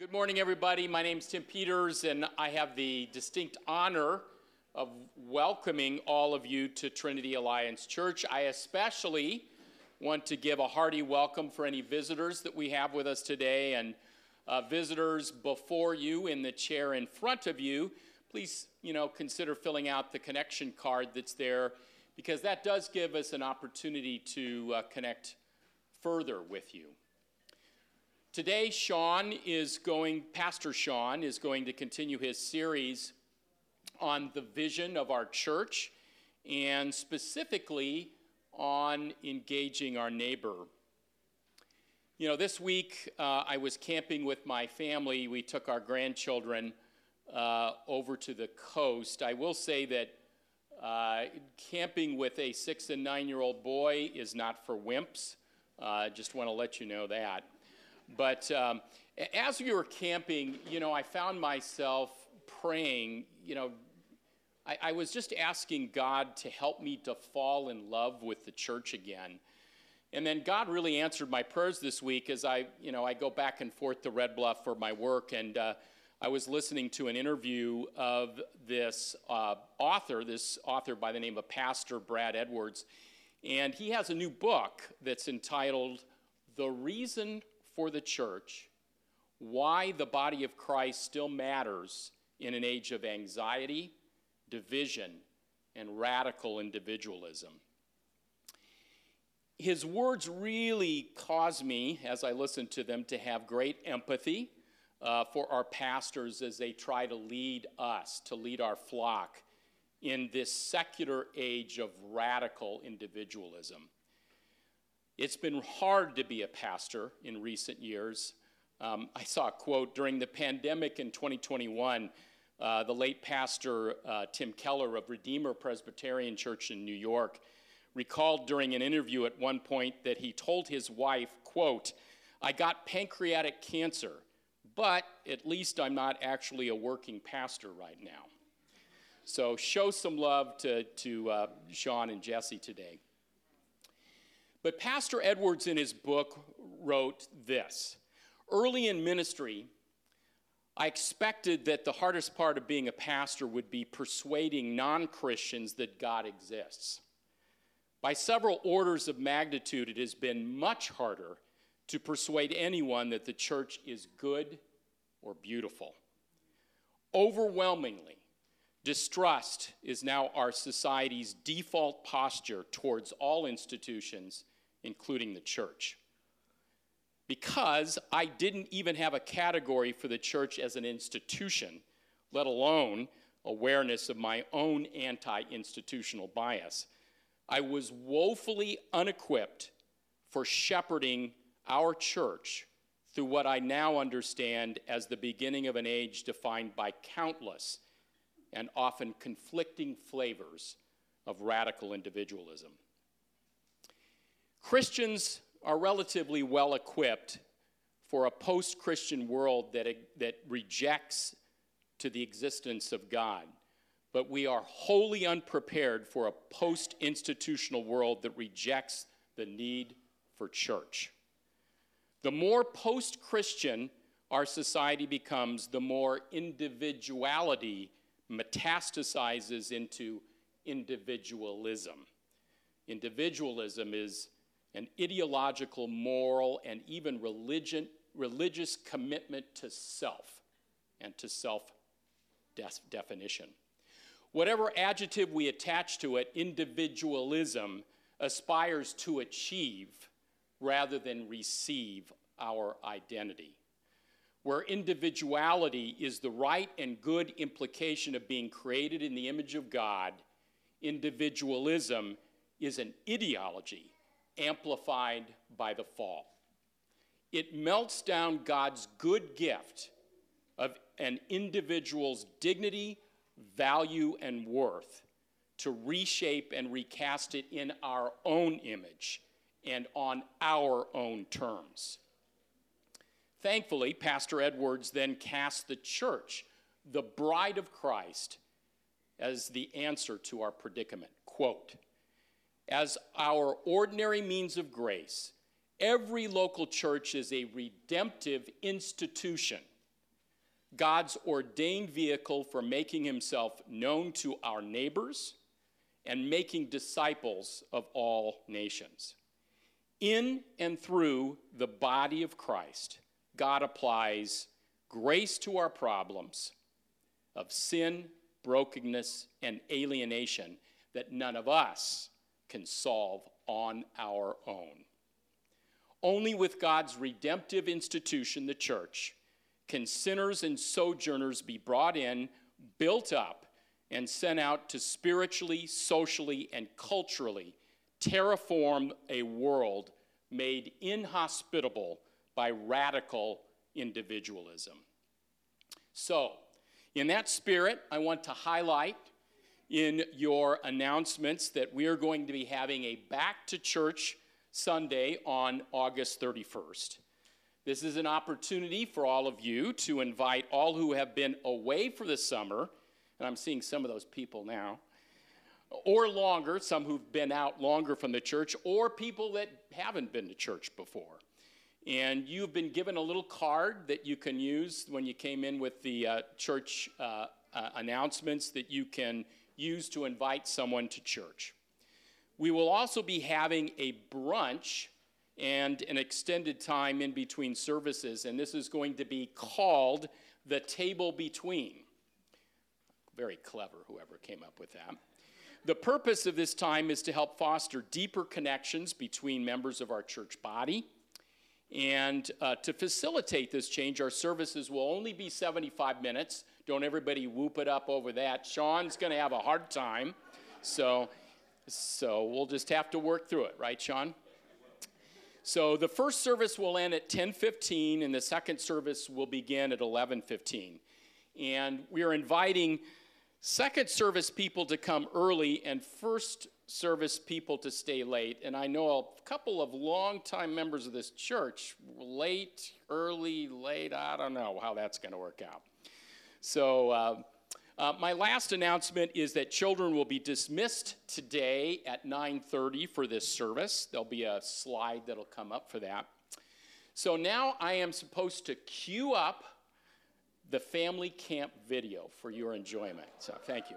Good morning, everybody. My name's Tim Peters, and I have the distinct honor of welcoming all of you to Trinity Alliance Church. I especially want to give a hearty welcome for any visitors that we have with us today, and visitors before you in the chair in front of you. Please, consider filling out the connection card that's there, because that does give us an opportunity to connect further with you. Today, Pastor Sean is going to continue his series on the vision of our church and specifically on engaging our neighbor. This week I was camping with my family. We took our grandchildren over to the coast. I will say that camping with a 6- and 9-year-old boy is not for wimps. Just want to let you know that. But as we were camping, I found myself praying. I was just asking God to help me to fall in love with the church again. And then God really answered my prayers this week as I go back and forth to Red Bluff for my work. And I was listening to an interview of this author by the name of Pastor Brad Edwards. And he has a new book that's entitled The Reason for the Church: Why the Body of Christ Still Matters in an Age of Anxiety, Division, and Radical Individualism. His words really caused me, as I listened to them, to have great empathy for our pastors as they try to lead us, to lead our flock in this secular age of radical individualism. It's been hard to be a pastor in recent years. I saw a quote during the pandemic in 2021. The late pastor Tim Keller of Redeemer Presbyterian Church in New York recalled during an interview at one point that he told his wife, quote, "I got pancreatic cancer, but at least I'm not actually a working pastor right now." So show some love to Sean and Jesse today. But Pastor Edwards in his book wrote this: "Early in ministry, I expected that the hardest part of being a pastor would be persuading non-Christians that God exists. By several orders of magnitude, it has been much harder to persuade anyone that the church is good or beautiful. Overwhelmingly, distrust is now our society's default posture towards all institutions, including the church. Because I didn't even have a category for the church as an institution, let alone awareness of my own anti-institutional bias, I was woefully unequipped for shepherding our church through what I now understand as the beginning of an age defined by countless and often conflicting flavors of radical individualism. Christians are relatively well equipped for a post-Christian world that rejects to the existence of God, but we are wholly unprepared for a post-institutional world that rejects the need for church. The more post-Christian our society becomes, the more individuality metastasizes into individualism. Individualism is an ideological, moral, and even religious commitment to self and to self-definition. Whatever adjective we attach to it, individualism aspires to achieve rather than receive our identity. Where individuality is the right and good implication of being created in the image of God, individualism is an ideology amplified by the fall. It melts down God's good gift of an individual's dignity, value, and worth to reshape and recast it in our own image and on our own terms. Thankfully, Pastor Edwards then cast the church, the bride of Christ, as the answer to our predicament. Quote, "As our ordinary means of grace, every local church is a redemptive institution God's ordained vehicle for making himself known to our neighbors and making disciples of all nations. In and through the body of Christ, God applies grace to our problems of sin, brokenness, and alienation that none of us can solve on our own. Only with God's redemptive institution, the church, can sinners and sojourners be brought in, built up, and sent out to spiritually, socially, and culturally terraform a world made inhospitable by radical individualism. So, in that spirit, I want to highlight in your announcements that we are going to be having a Back to Church Sunday on August 31st. This is an opportunity for all of you to invite all who have been away for the summer, and I'm seeing some of those people now, or longer, some who've been out longer from the church, or people that haven't been to church before. And you've been given a little card that you can use when you came in with the church announcements that you can use to invite someone to church. We will also be having a brunch and an extended time in between services, and this is going to be called the Table Between. Very clever, whoever came up with that. The purpose of this time is to help foster deeper connections between members of our church body. And to facilitate this change, our services will only be 75 minutes. Don't everybody whoop it up over that. Sean's going to have a hard time. So we'll just have to work through it, right, Sean? So the first service will end at 10:15, and the second service will begin at 11:15. And we are inviting second service people to come early and first service people to stay late. And I know a couple of longtime members of this church, late, early, late, I don't know how that's going to work out. So my last announcement is that children will be dismissed today at 9:30 for this service. There'll be a slide that'll come up for that. So now I am supposed to cue up the family camp video for your enjoyment. So thank you.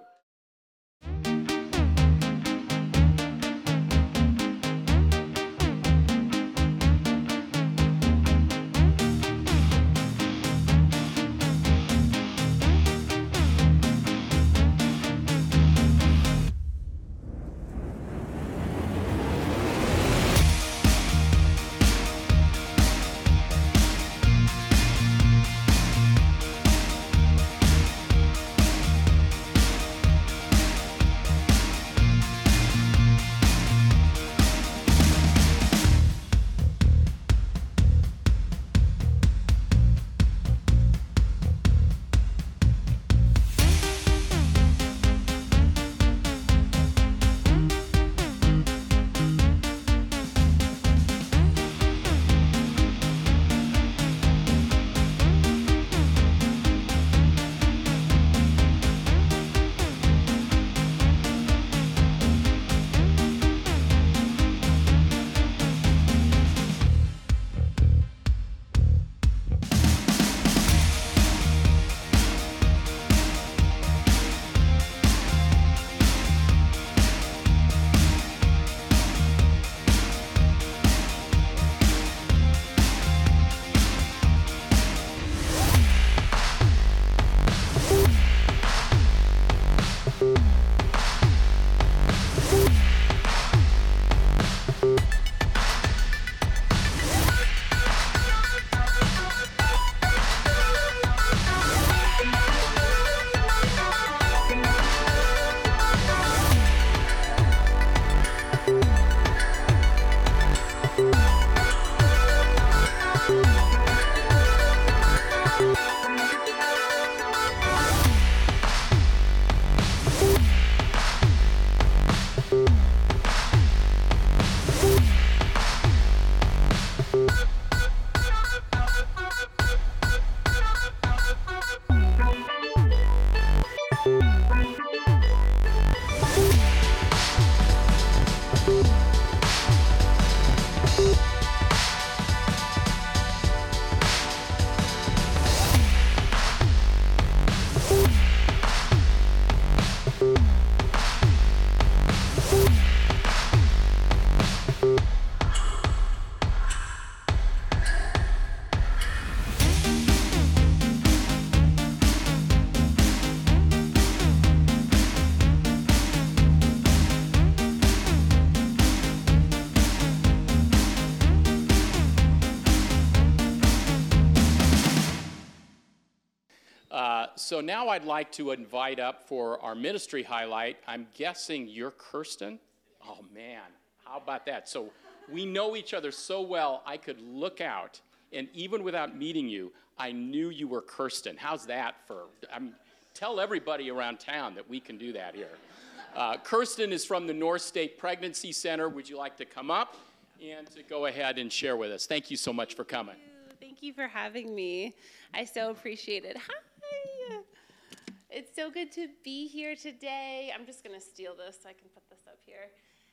So now I'd like to invite up for our ministry highlight. I'm guessing you're Kirsten? Oh, man, how about that? So we know each other so well, I could look out, and even without meeting you, I knew you were Kirsten. How's that for, tell everybody around town that we can do that here. Kirsten is from the North State Pregnancy Center. Would you like to come up and to go ahead and share with us? Thank you so much for coming. Thank you for having me. I so appreciate it. Hi. It's so good to be here today. I'm just going to steal this so I can put this up here.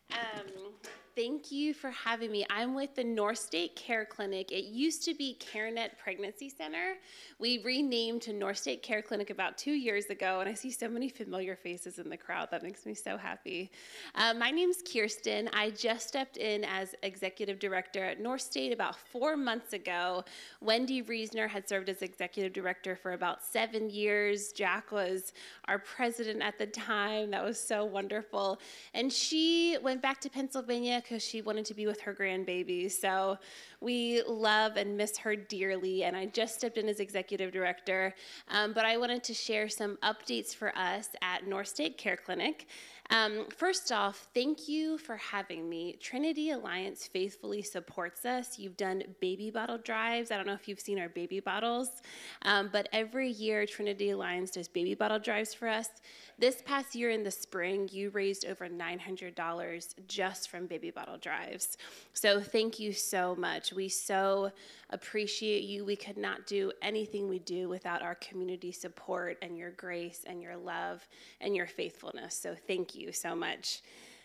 Thank you for having me. I'm with the North State Care Clinic. It used to be CareNet Pregnancy Center. We renamed to North State Care Clinic about 2 years ago, and I see so many familiar faces in the crowd. That makes me so happy. My name's Kirsten. I just stepped in as executive director at North State about 4 months ago. Wendy Reesner had served as executive director for about 7 years. Jack was our president at the time. That was so wonderful. And she went back to Pennsylvania because she wanted to be with her grandbaby. So we love and miss her dearly, and I just stepped in as executive director. But I wanted to share some updates for us at North State Care Clinic. First off, thank you for having me. Trinity Alliance faithfully supports us. You've done baby bottle drives. I don't know if you've seen our baby bottles, but every year Trinity Alliance does baby bottle drives for us. This past year in the spring, you raised over $900 just from baby bottle drives. So thank you so much. We so appreciate you. We could not do anything we do without our community support and your grace and your love and your faithfulness. So thank you so much.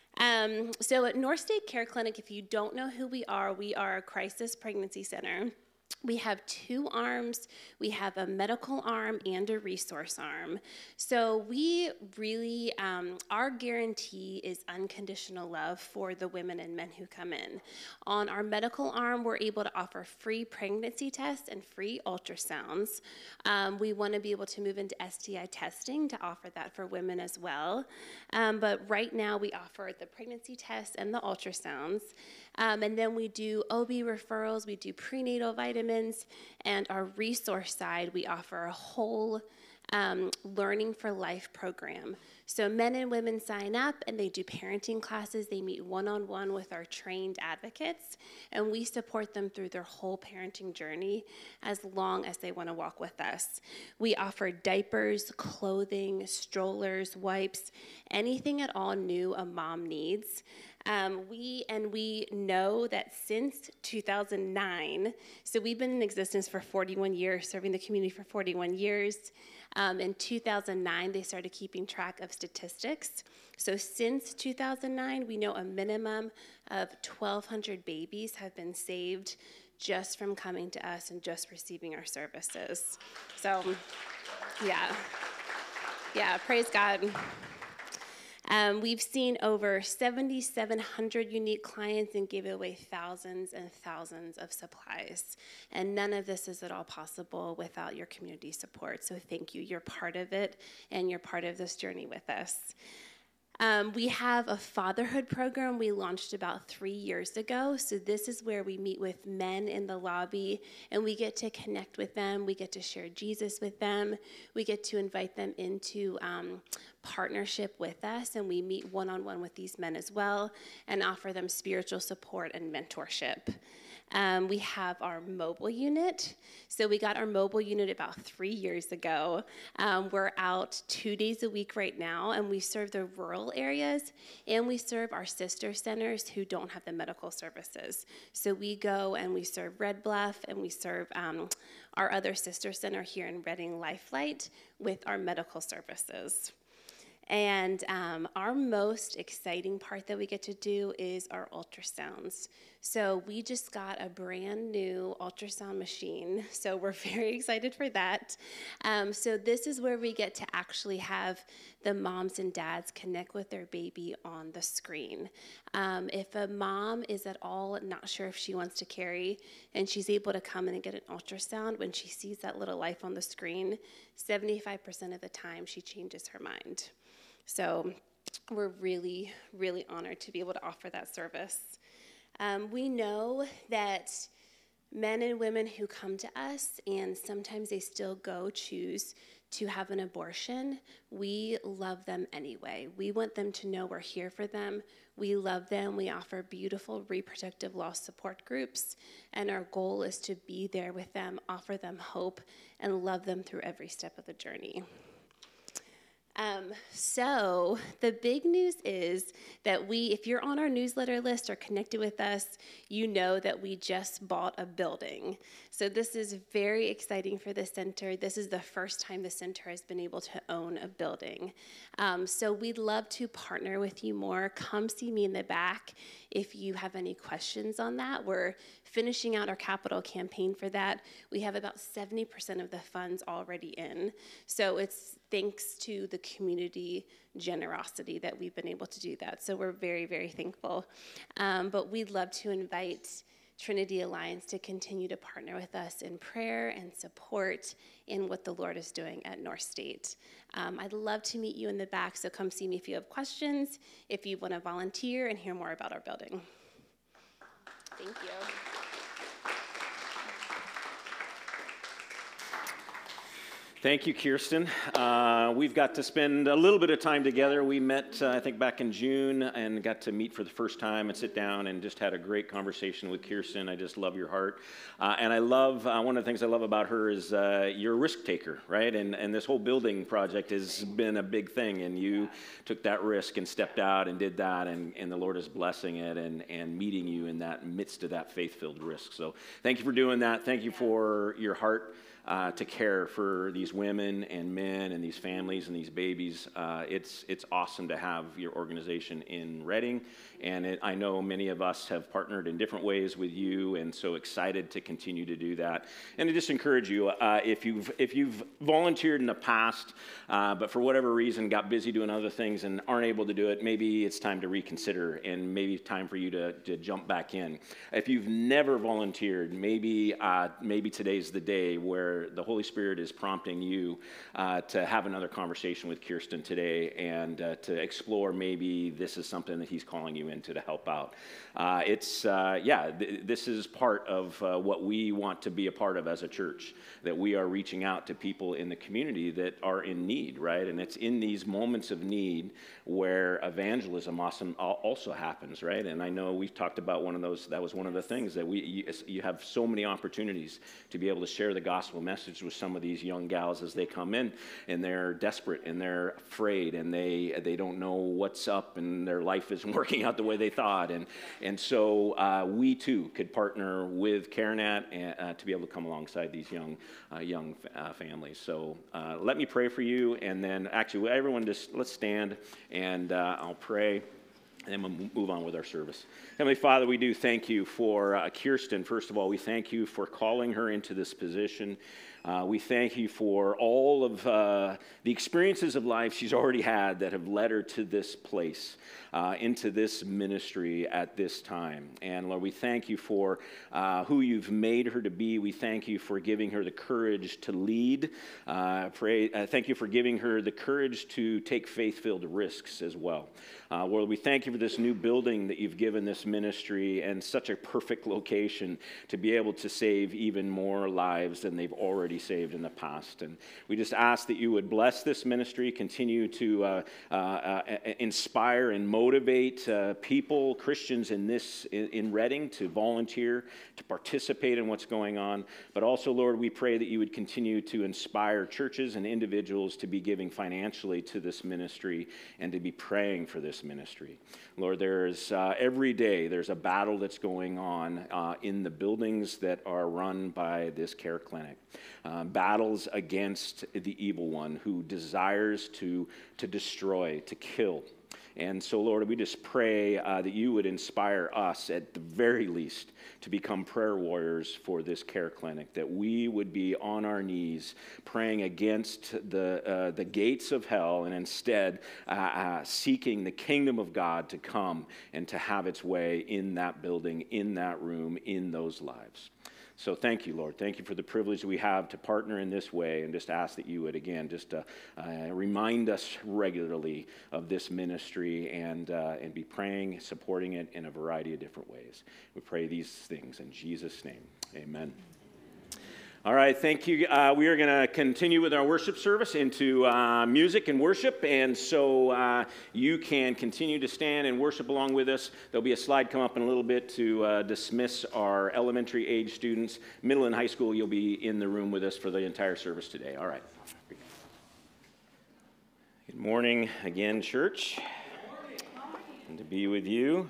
So at North State Care Clinic, if you don't know who we are a crisis pregnancy center. We have 2 arms. We have a medical arm and a resource arm. So we really, our guarantee is unconditional love for the women and men who come in. On our medical arm, we're able to offer free pregnancy tests and free ultrasounds. We want to be able to move into STI testing to offer that for women as well. But right now, we offer the pregnancy tests and the ultrasounds. And then we do OB referrals, we do prenatal vitamins, and our resource side, we offer a whole Learning for Life program. So men and women sign up and they do parenting classes. They meet one-on-one with our trained advocates, and we support them through their whole parenting journey as long as they want to walk with us. We offer diapers, clothing, strollers, wipes, anything at all new a mom needs. We know that since 2009, so we've been in existence for 41 years, serving the community for 41 years. In 2009, they started keeping track of statistics. So since 2009, we know a minimum of 1,200 babies have been saved just from coming to us and just receiving our services. So, yeah, praise God. We've seen over 7,700 unique clients and give away thousands and thousands of supplies. And none of this is at all possible without your community support. So thank you. You're part of it, and you're part of this journey with us. We have a fatherhood program we launched about 3 years ago. So this is where we meet with men in the lobby, and we get to connect with them. We get to share Jesus with them. We get to invite them into partnership with us, and we meet one-on-one with these men as well and offer them spiritual support and mentorship. We have our mobile unit. So we got our mobile unit about 3 years ago. We're out 2 days a week right now, and we serve the rural areas, and we serve our sister centers who don't have the medical services. So we go and we serve Red Bluff, and we serve our other sister center here in Redding, Lifelight, with our medical services. And our most exciting part that we get to do is our ultrasounds. So we just got a brand new ultrasound machine, so we're very excited for that. So this is where we get to actually have the moms and dads connect with their baby on the screen. If a mom is at all not sure if she wants to carry, and she's able to come in and get an ultrasound, when she sees that little life on the screen, 75% of the time she changes her mind. So we're really, really honored to be able to offer that service. We know that men and women who come to us, and sometimes they still choose to have an abortion, we love them anyway. We want them to know we're here for them. We love them. We offer beautiful reproductive law support groups, and our goal is to be there with them, offer them hope, and love them through every step of the journey. So the big news is that if you're on our newsletter list or connected with us, you know that we just bought a building. So this is very exciting for the center. This is the first time the center has been able to own a building. So we'd love to partner with you more. Come see me in the back if you have any questions on that. We're finishing out our capital campaign for that. We have about 70% of the funds already in. So it's thanks to the community generosity that we've been able to do that. So we're very, very thankful. But we'd love to invite Trinity Alliance to continue to partner with us in prayer and support in what the Lord is doing at North State. I'd love to meet you in the back, so come see me if you have questions, if you want to volunteer and hear more about our building. Thank you. Thank you, Kirsten. We've got to spend a little bit of time together. We met, I think, back in June and got to meet for the first time and sit down and just had a great conversation with Kirsten. I just love your heart. And I love, one of the things I love about her is you're a risk taker, right? And this whole building project has been a big thing. And you took that risk and stepped out and did that. And the Lord is blessing it and meeting you in that midst of that faith-filled risk. So thank you for doing that. Thank you for your heart. To care for these women and men and these families and these babies. It's awesome to have your organization in Redding, and I know many of us have partnered in different ways with you, and so excited to continue to do that. And to just encourage you, if you've volunteered in the past, but for whatever reason got busy doing other things and aren't able to do it, maybe it's time to reconsider, and maybe it's time for you to jump back in. If you've never volunteered, maybe today's the day where the Holy Spirit is prompting you to have another conversation with Kirsten today and to explore maybe this is something that he's calling you into to help out. This is part of what we want to be a part of as a church, that we are reaching out to people in the community that are in need, right? And it's in these moments of need where evangelism also happens, right? And I know we've talked about one of those, that was one of the things that you have so many opportunities to be able to share the gospel message with some of these young gals as they come in, and they're desperate and they're afraid and they don't know what's up and their life isn't working out the way they thought. And so we too could partner with CareNet to be able to come alongside these young families. So let me pray for you, and then actually everyone just let's stand and I'll pray. And then we'll move on with our service. Heavenly Father, we do thank you for Kirsten. First of all, we thank you for calling her into this position. We thank you for all of the experiences of life she's already had that have led her to this place, into this ministry at this time. And Lord, we thank you for who you've made her to be. We thank you for giving her the courage to lead. Thank you for giving her the courage to take faith-filled risks as well. Lord, we thank you for this new building that you've given this ministry and such a perfect location to be able to save even more lives than they've already saved in the past. And we just ask that you would bless this ministry, continue to inspire and motivate people, Christians in Redding, to volunteer, to participate in what's going on. But also, Lord, we pray that you would continue to inspire churches and individuals to be giving financially to this ministry and to be praying for this ministry. Lord, there's every day there's a battle that's going on in the buildings that are run by this care clinic. Battles against the evil one who desires to destroy, to kill. And so, Lord, we just pray that you would inspire us, at the very least, to become prayer warriors for this care clinic, that we would be on our knees praying against the gates of hell and instead seeking the kingdom of God to come and to have its way in that building, in that room, in those lives. So thank you, Lord. Thank you for the privilege we have to partner in this way, and just ask that you would, again, just remind us regularly of this ministry and be praying, supporting it in a variety of different ways. We pray these things in Jesus' name. Amen. All right, thank you. We are going to continue with our worship service into music and worship, and so you can continue to stand and worship along with us. There'll be a slide come up in a little bit to dismiss our elementary age students. Middle and high school, you'll be in the room with us for the entire service today. All right. Good morning again, church. And to be with you.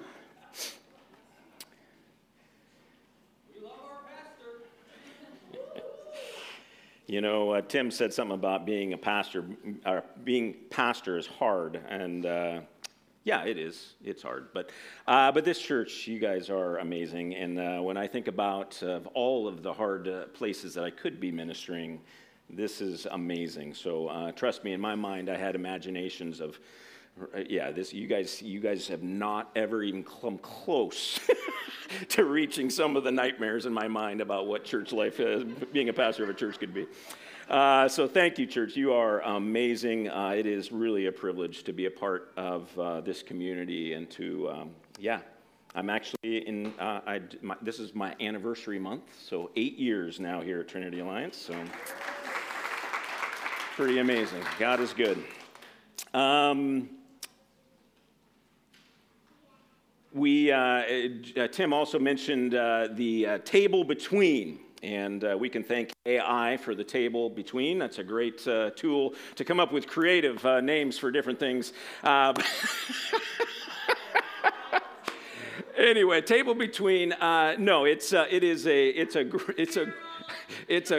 You know, Tim said something about being a pastor, or being pastor is hard, and yeah, it is. It's hard, but this church, you guys are amazing, and when I think about all of the hard places that I could be ministering, this is amazing. So trust me, in my mind, I had imaginations of, yeah, this you guys have not ever even come close to reaching some of the nightmares in my mind about what church life is, being a pastor of a church could be. So thank you, church. You are amazing. It is really a privilege to be a part of this community and to, yeah. I'm actually in, this is my anniversary month, so 8 years now here at Trinity Alliance, so pretty amazing. God is good. Tim also mentioned the table between, and we can thank AI for the table between. That's a great tool to come up with creative names for different things. Anyway, table between. No, it's a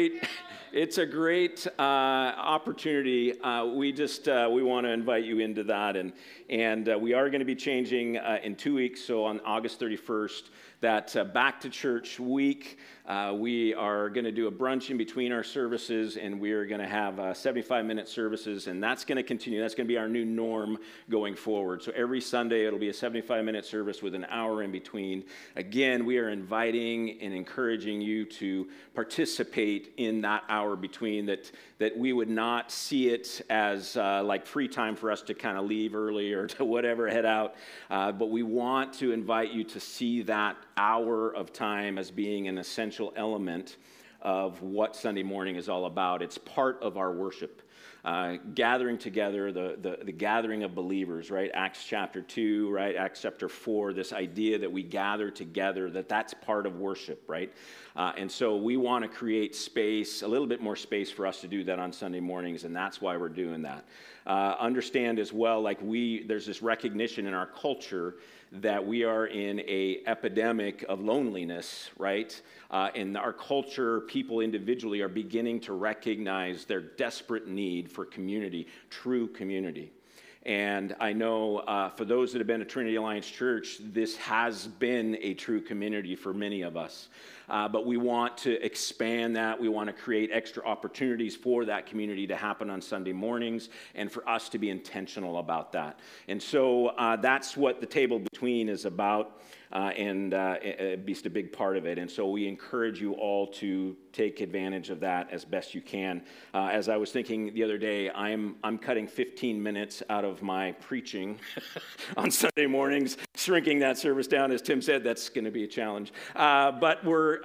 great opportunity. We want to invite you into that, and we are going to be changing in 2 weeks. So on August 31st, that Back to Church week, we are going to do a brunch in between our services, and we are going to have 75-minute services, and that's going to continue. That's going to be our new norm going forward. So every Sunday, it'll be a 75-minute service with an hour in between. Again, we are inviting and encouraging you to participate in that hour between, that we would not see it as like free time for us to kind of leave early or to whatever, head out, but we want to invite you to see that hour of time as being an essential element of what Sunday morning is all about. It's part of our worship. Gathering together, the gathering of believers, right? Acts chapter 2, right? Acts chapter 4, this idea that we gather together, that's part of worship, right? And so we want to create space, a little bit more space for us to do that on Sunday mornings, and that's why we're doing that. Understand as well, like there's this recognition in our culture that we are in a epidemic of loneliness, right? In our culture, people individually are beginning to recognize their desperate need for community, true community. And I know for those that have been at Trinity Alliance Church, this has been a true community for many of us. But we want to expand that. We want to create extra opportunities for that community to happen on Sunday mornings and for us to be intentional about that. And so that's what the table between is about. And at least a big part of it. And so we encourage you all to take advantage of that as best you can. As I was thinking the other day, I'm cutting 15 minutes out of my preaching on Sunday mornings, shrinking that service down. As Tim said, that's going to be a challenge. But we're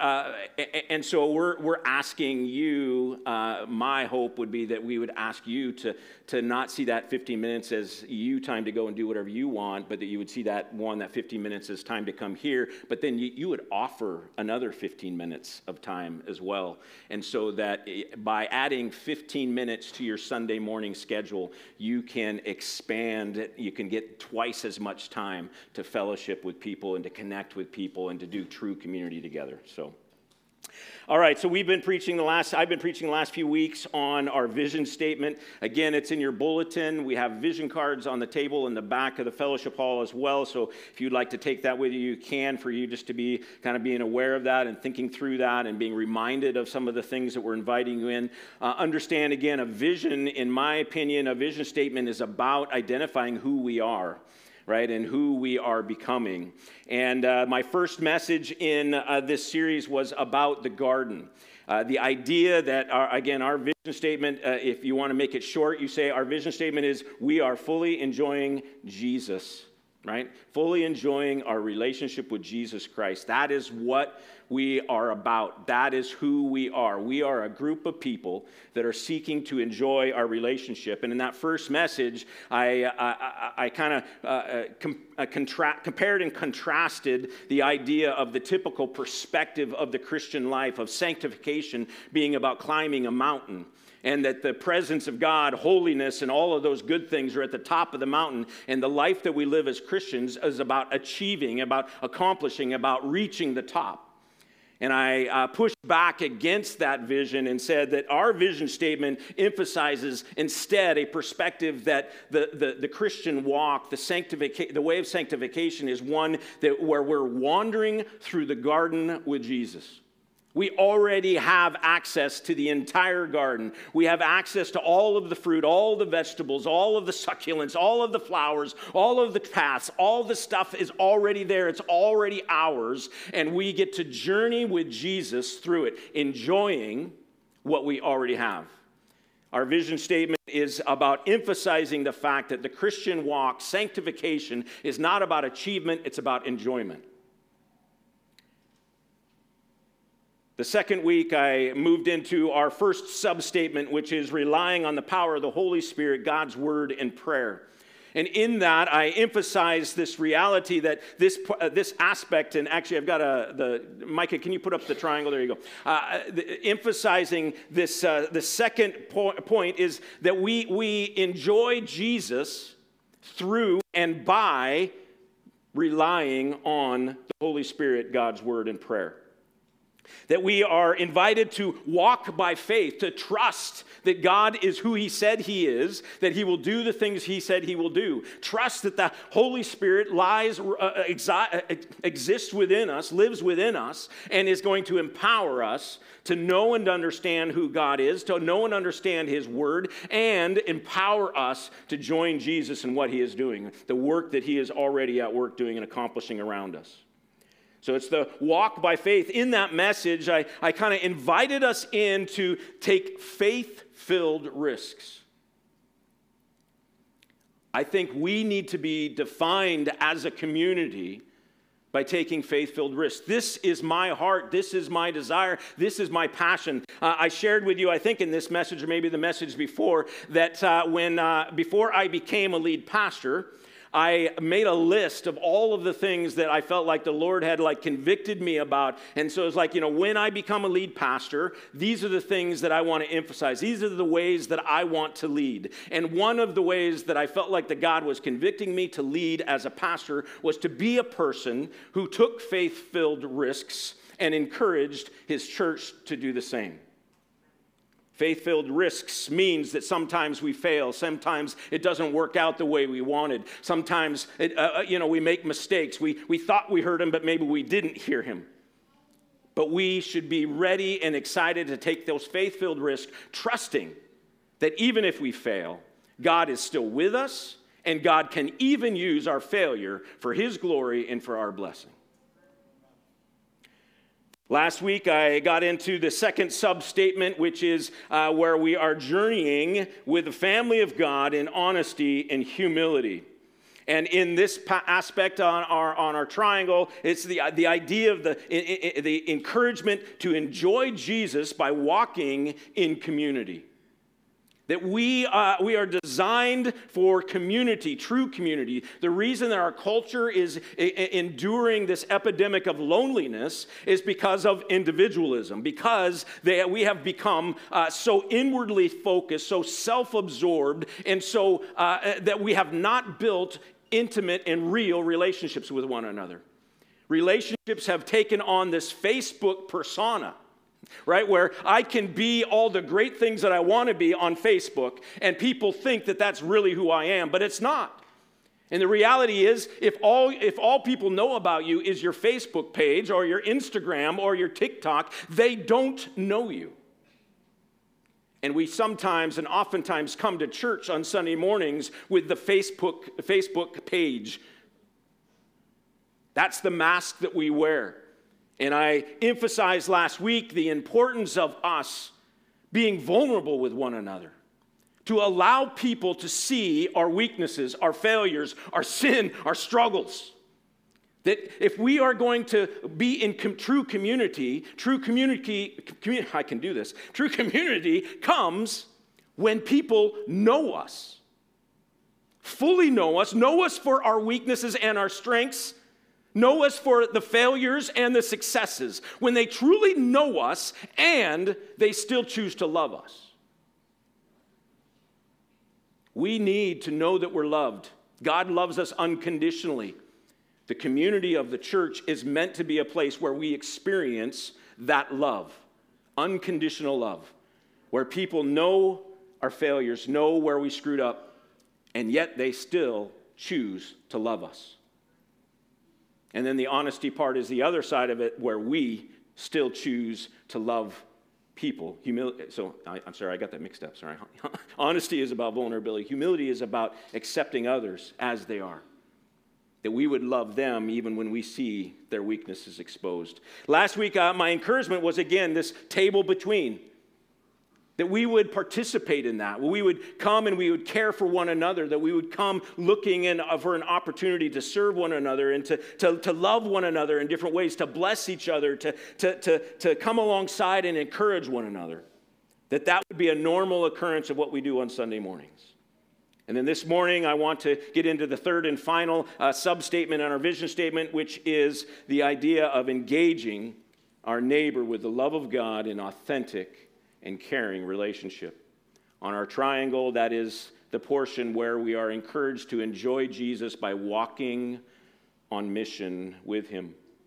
asking you. My hope would be that we would ask you to not see that 15 minutes as you time to go and do whatever you want, but that you would see that 15 minutes as time to come here, but then you would offer another 15 minutes of time as well. And so that by adding 15 minutes to your Sunday morning schedule, you can expand, you can get twice as much time to fellowship with people and to connect with people and to do true community together. So. All right, so I've been preaching the last few weeks on our vision statement. Again, it's in your bulletin. We have vision cards on the table in the back of the fellowship hall as well. So if you'd like to take that with you, you can, for you just to be kind of being aware of that and thinking through that and being reminded of some of the things that we're inviting you in. Understand, again, a vision, in my opinion, a vision statement is about identifying who we are, right, and who we are becoming. And my first message in this series was about the garden. The idea that, our vision statement, if you want to make it short, you say our vision statement is we are fully enjoying Jesus right? Fully enjoying our relationship with Jesus Christ. That is what we are about. That is who we are. We are a group of people that are seeking to enjoy our relationship. And in that first message, I kind of compared and contrasted the idea of the typical perspective of the Christian life, of sanctification being about climbing a mountain, and that the presence of God, holiness, and all of those good things are at the top of the mountain. And the life that we live as Christians is about achieving, about accomplishing, about reaching the top. And I pushed back against that vision and said that our vision statement emphasizes instead a perspective that the Christian walk, the way of sanctification is one where we're wandering through the garden with Jesus. We already have access to the entire garden. We have access to all of the fruit, all the vegetables, all of the succulents, all of the flowers, all of the paths. All the stuff is already there. It's already ours. And we get to journey with Jesus through it, enjoying what we already have. Our vision statement is about emphasizing the fact that the Christian walk, sanctification, is not about achievement, it's about enjoyment. The second week, I moved into our first sub-statement, which is relying on the power of the Holy Spirit, God's Word, and prayer. And in that, I emphasize this reality that this aspect, and actually I've got Micah, can you put up the triangle? There you go. Emphasizing this, the second point is that we enjoy Jesus through and by relying on the Holy Spirit, God's Word, and prayer. That we are invited to walk by faith, to trust that God is who He said He is, that He will do the things He said He will do. Trust that the Holy Spirit exists within us, lives within us, and is going to empower us to know and understand who God is, to know and understand His Word, and empower us to join Jesus in what He is doing, the work that He is already at work doing and accomplishing around us. So it's the walk by faith. In that message, I kind of invited us in to take faith-filled risks. I think we need to be defined as a community by taking faith-filled risks. This is my heart. This is my desire. This is my passion. I shared with you, I think in this message, or maybe the message before, that before I became a lead pastor, I made a list of all of the things that I felt like the Lord had convicted me about. And so it's when I become a lead pastor, these are the things that I want to emphasize. These are the ways that I want to lead. And one of the ways that I felt like that God was convicting me to lead as a pastor was to be a person who took faith-filled risks and encouraged his church to do the same. Faith-filled risks means that sometimes we fail. Sometimes it doesn't work out the way we wanted. Sometimes, we make mistakes. We thought we heard Him, but maybe we didn't hear Him. But we should be ready and excited to take those faith-filled risks, trusting that even if we fail, God is still with us, and God can even use our failure for His glory and for our blessing. Last week, I got into the second sub-statement, which is where we are journeying with the family of God in honesty and humility. And in this aspect on our triangle, it's the idea of the encouragement to enjoy Jesus by walking in community. That we are designed for community, true community. The reason that our culture is enduring this epidemic of loneliness is because of individualism, because we have become so inwardly focused, so self-absorbed, and so that we have not built intimate and real relationships with one another. Relationships have taken on this Facebook persona. Right, where I can be all the great things that I want to be on Facebook, and people think that that's really who I am, but it's not. And the reality is, if all people know about you is your Facebook page or your Instagram or your TikTok, they don't know you. And we sometimes and oftentimes come to church on Sunday mornings with the Facebook page. That's the mask that we wear. And I emphasized last week the importance of us being vulnerable with one another, to allow people to see our weaknesses, our failures, our sin, our struggles. That if we are going to be in true community comes when people know us, fully know us for our weaknesses and our strengths, know us for the failures and the successes, when they truly know us and they still choose to love us. We need to know that we're loved. God loves us unconditionally. The community of the church is meant to be a place where we experience that love, unconditional love, where people know our failures, know where we screwed up, and yet they still choose to love us. And then the honesty part is the other side of it, where we still choose to love people. I'm sorry, I got that mixed up. Sorry. Honesty is about vulnerability. Humility is about accepting others as they are. That we would love them even when we see their weaknesses exposed. Last week, my encouragement was, again, this table between. That we would participate in that. We would come and we would care for one another. That we would come looking for an opportunity to serve one another and to love one another in different ways, to bless each other, to come alongside and encourage one another. That would be a normal occurrence of what we do on Sunday mornings. And then this morning, I want to get into the third and final sub-statement on our vision statement, which is the idea of engaging our neighbor with the love of God in authentic and caring relationship. On our triangle, that is the portion where we are encouraged to enjoy Jesus by walking on mission with him.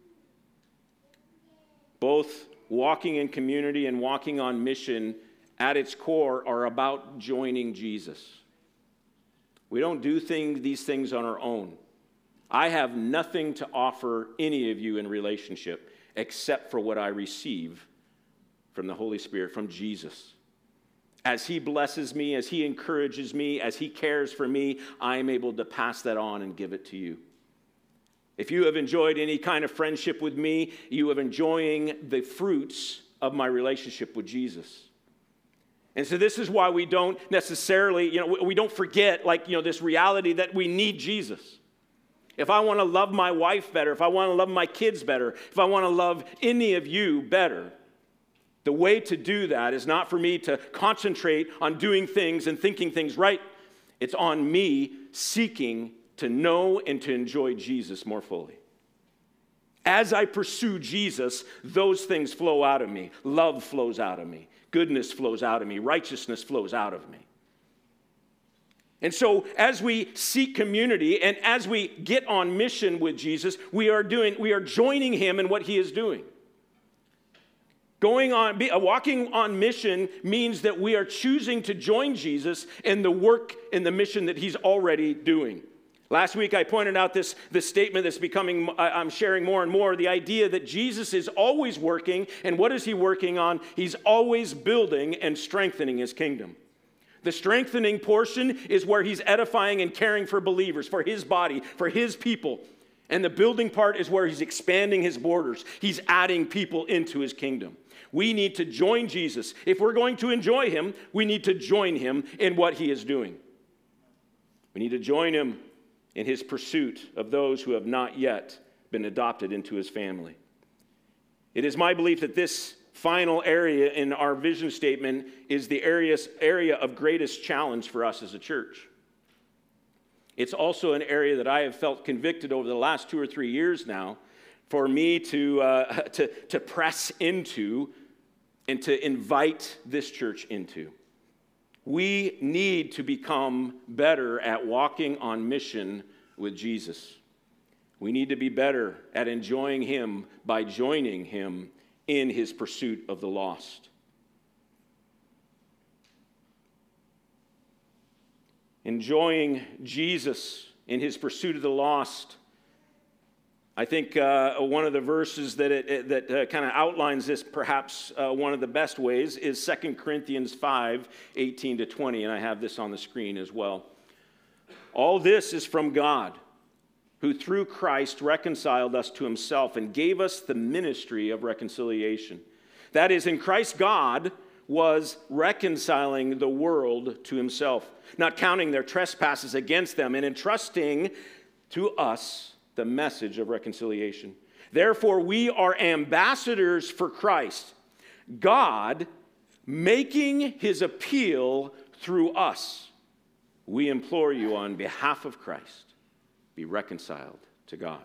Both walking in community and walking on mission at its core are about joining Jesus. We don't do these things on our own. I have nothing to offer any of you in relationship except for what I receive from the Holy Spirit, from Jesus. As he blesses me, as he encourages me, as he cares for me, I am able to pass that on and give it to you. If you have enjoyed any kind of friendship with me, you have enjoying the fruits of my relationship with Jesus. And so this is why we don't necessarily, we don't forget, this reality that we need Jesus. If I want to love my wife better, if I want to love my kids better, if I want to love any of you better, the way to do that is not for me to concentrate on doing things and thinking things right. It's on me seeking to know and to enjoy Jesus more fully. As I pursue Jesus, those things flow out of me. Love flows out of me. Goodness flows out of me. Righteousness flows out of me. And so as we seek community and as we get on mission with Jesus, we are joining him in what he is doing. Walking on mission means that we are choosing to join Jesus in the work and the mission that he's already doing. Last week I pointed out this statement that's becoming, I'm sharing more and more, the idea that Jesus is always working, and what is he working on? He's always building and strengthening his kingdom. The strengthening portion is where he's edifying and caring for believers, for his body, for his people. And the building part is where he's expanding his borders. He's adding people into his kingdom. We need to join Jesus. If we're going to enjoy him, we need to join him in what he is doing. We need to join him in his pursuit of those who have not yet been adopted into his family. It is my belief that this final area in our vision statement is the area of greatest challenge for us as a church. It's also an area that I have felt convicted over the last 2 or 3 years now for me to press into and to invite this church into. We need to become better at walking on mission with Jesus. We need to be better at enjoying him by joining him in his pursuit of the lost. Enjoying Jesus in his pursuit of the lost. I think one of the verses that kind of outlines this, perhaps one of the best ways, is 2 Corinthians 5:18-20, and I have this on the screen as well. All this is from God, who through Christ reconciled us to himself and gave us the ministry of reconciliation. That is, in Christ God was reconciling the world to himself, not counting their trespasses against them, and entrusting to us the message of reconciliation. Therefore, we are ambassadors for Christ, God making his appeal through us. We implore you on behalf of Christ, be reconciled to God.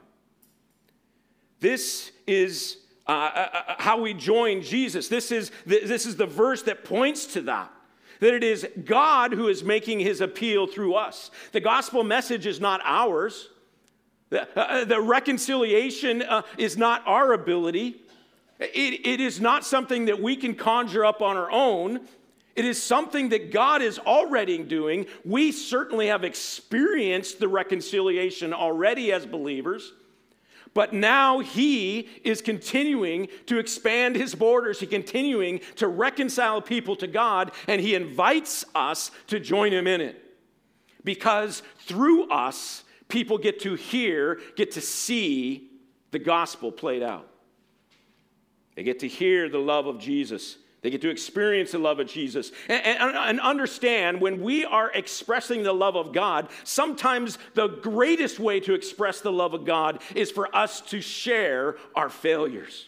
This is how we join Jesus. This is the verse that points to that it is God who is making his appeal through us. The gospel message is not ours. The reconciliation is not our ability. It is not something that we can conjure up on our own. It is something that God is already doing. We certainly have experienced the reconciliation already as believers. But now he is continuing to expand his borders. He's continuing to reconcile people to God, and he invites us to join him in it. Because through us, people get to hear, get to see the gospel played out. They get to hear the love of Jesus. They get to experience the love of Jesus and understand when we are expressing the love of God, sometimes the greatest way to express the love of God is for us to share our failures,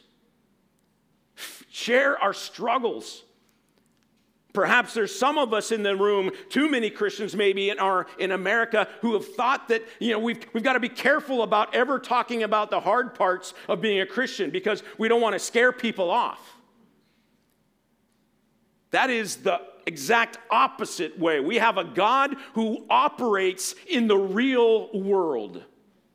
share our struggles. Perhaps there's some of us in the room, too many Christians maybe in America, who have thought that, we've got to be careful about ever talking about the hard parts of being a Christian because we don't want to scare people off. That is the exact opposite way. We have a God who operates in the real world.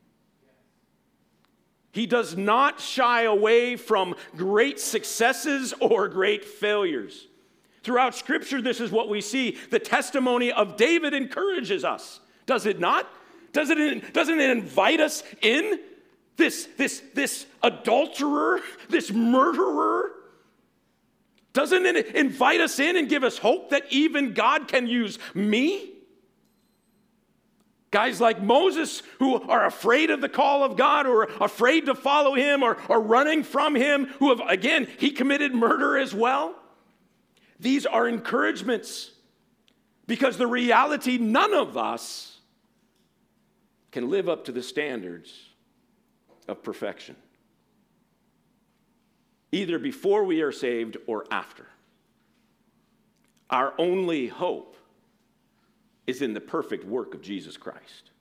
He does not shy away from great successes or great failures. Throughout Scripture, this is what we see. The testimony of David encourages us, does it not? Doesn't it invite us in? This adulterer, this murderer, doesn't it invite us in and give us hope that even God can use me? Guys like Moses who are afraid of the call of God or afraid to follow him or running from him, who have, again, he committed murder as well. These are encouragements because the reality, none of us can live up to the standards of perfection, either before we are saved or after. Our only hope is in the perfect work of Jesus Christ.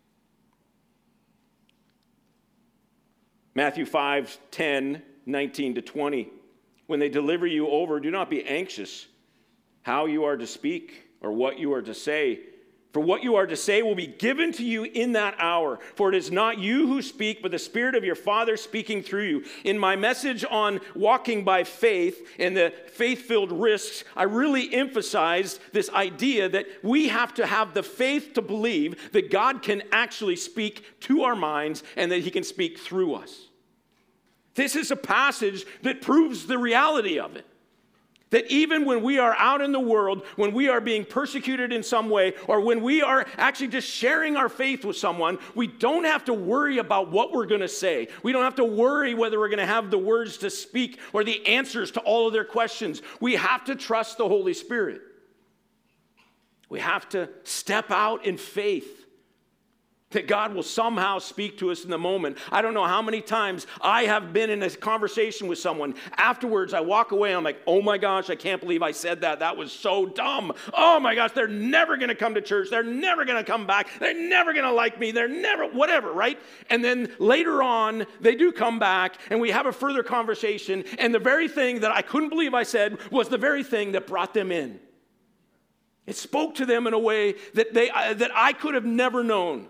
Matthew 5:10, 19 to 20. When they deliver you over, do not be anxious how you are to speak or what you are to say. For what you are to say will be given to you in that hour. For it is not you who speak, but the Spirit of your Father speaking through you. In my message on walking by faith and the faith-filled risks, I really emphasized this idea that we have to have the faith to believe that God can actually speak to our minds and that he can speak through us. This is a passage that proves the reality of it. That even when we are out in the world, when we are being persecuted in some way, or when we are actually just sharing our faith with someone, we don't have to worry about what we're going to say. We don't have to worry whether we're going to have the words to speak or the answers to all of their questions. We have to trust the Holy Spirit. We have to step out in faith that God will somehow speak to us in the moment. I don't know how many times I have been in a conversation with someone. Afterwards, I walk away, I'm like, oh my gosh, I can't believe I said that. That was so dumb. Oh my gosh, they're never going to come to church. They're never going to come back. They're never going to like me. They're never, whatever, right? And then later on, they do come back, and we have a further conversation, and the very thing that I couldn't believe I said was the very thing that brought them in. It spoke to them in a way that I could have never known.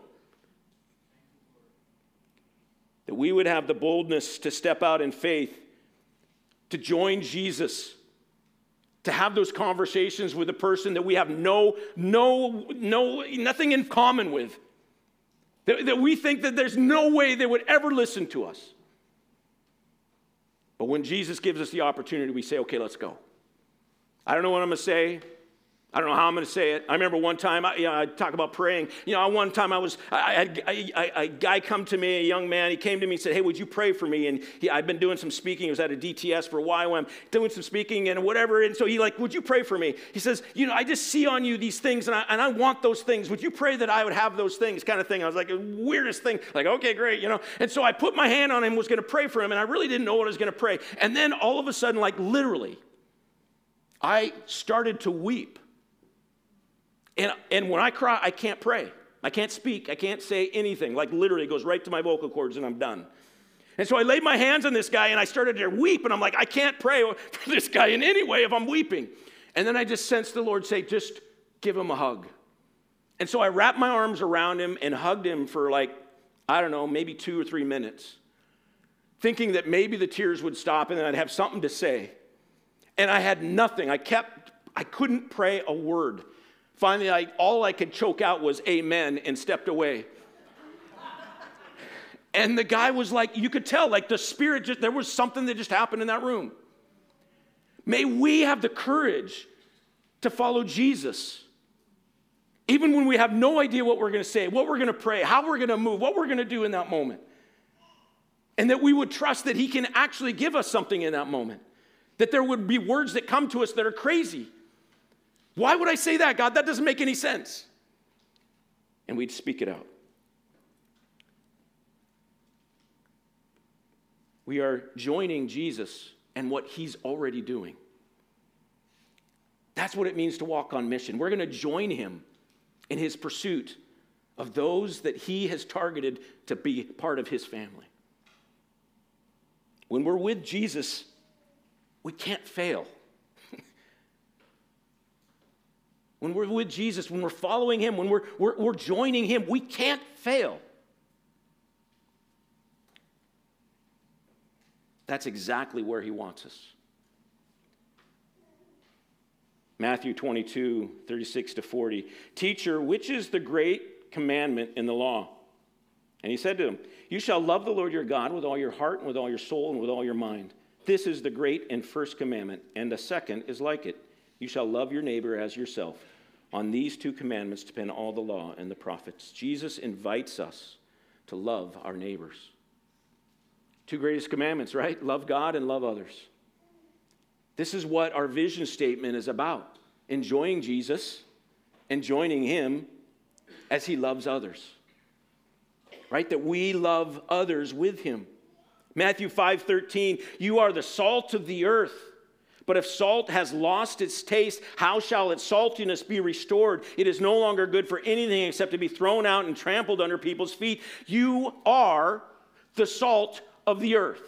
That we would have the boldness to step out in faith, to join Jesus, to have those conversations with a person that we have nothing in common with, that we think that there's no way they would ever listen to us. But when Jesus gives us the opportunity, we say, okay, let's go. I don't know what I'm going to say. I don't know how I'm going to say it. I remember one time, I talk about praying. One time I had a guy come to me, a young man. He came to me and said, hey, would you pray for me? And I'd been doing some speaking. He was at a DTS for YWAM, doing some speaking and whatever. And so he would you pray for me? He says, I just see on you these things, and I want those things. Would you pray that I would have those things, kind of thing? I was like, the weirdest thing. Like, okay, great, And so I put my hand on him, was going to pray for him, and I really didn't know what I was going to pray. And then all of a sudden, literally, I started to weep. And when I cry, I can't pray. I can't speak. I can't say anything. Literally, it goes right to my vocal cords and I'm done. And so I laid my hands on this guy and I started to weep. And I'm like, I can't pray for this guy in any way if I'm weeping. And then I just sensed the Lord say, just give him a hug. And so I wrapped my arms around him and hugged him for maybe 2 or 3 minutes, thinking that maybe the tears would stop and then I'd have something to say. And I had nothing. I couldn't pray a word. Finally, all I could choke out was amen and stepped away. And the guy was you could tell, the Spirit, there was something that just happened in that room. May we have the courage to follow Jesus. Even when we have no idea what we're going to say, what we're going to pray, how we're going to move, what we're going to do in that moment. And that we would trust that he can actually give us something in that moment. That there would be words that come to us that are crazy. Why would I say that, God? That doesn't make any sense. And we'd speak it out. We are joining Jesus and what he's already doing. That's what it means to walk on mission. We're going to join him in his pursuit of those that he has targeted to be part of his family. When we're with Jesus, we can't fail. When we're with Jesus, when we're following him, when we're joining him, we can't fail. That's exactly where he wants us. Matthew 22, 36 to 40. Teacher, which is the great commandment in the law? And he said to him, you shall love the Lord your God with all your heart and with all your soul and with all your mind. This is the great and first commandment, and the second is like it. You shall love your neighbor as yourself. On these 2 commandments depend all the law and the prophets. Jesus invites us to love our neighbors. 2 greatest commandments, right? Love God and love others. This is what our vision statement is about. Enjoying Jesus and joining him as he loves others. Right? That we love others with him. Matthew 5:13, you are the salt of the earth. But if salt has lost its taste, how shall its saltiness be restored? It is no longer good for anything except to be thrown out and trampled under people's feet. You are the salt of the earth.